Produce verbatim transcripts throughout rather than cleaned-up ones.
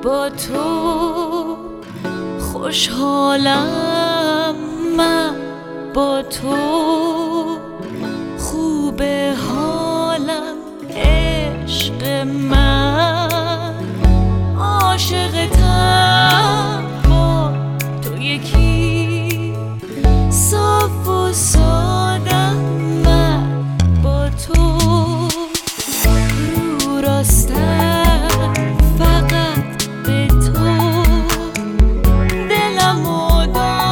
با تو خوشحالم، من با تو خوب حالم، عشق من عاشقتم، با تو یکی صاف و سادم، من با تو رو راستم، فقط به تو دلمو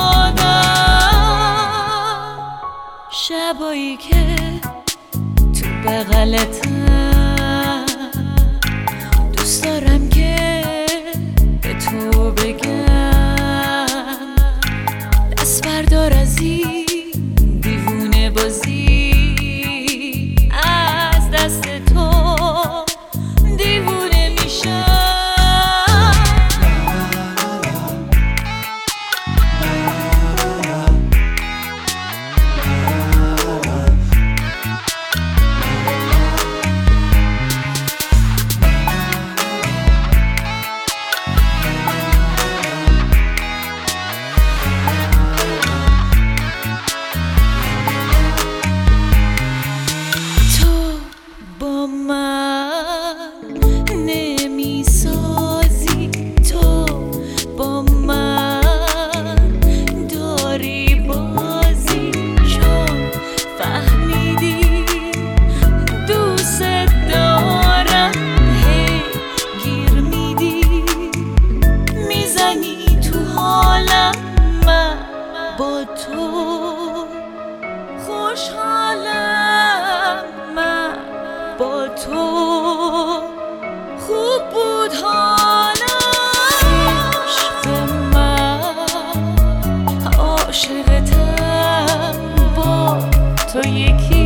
دادم. شبایی که تو بغلتم دوست دارم که به تو بگم دست بردار از این دیوونه بازی، از دست تو دیوونه میشم. با تو خوشحالم، من با تو خوب بود حالم، عشق من عاشقتم، با تو یکی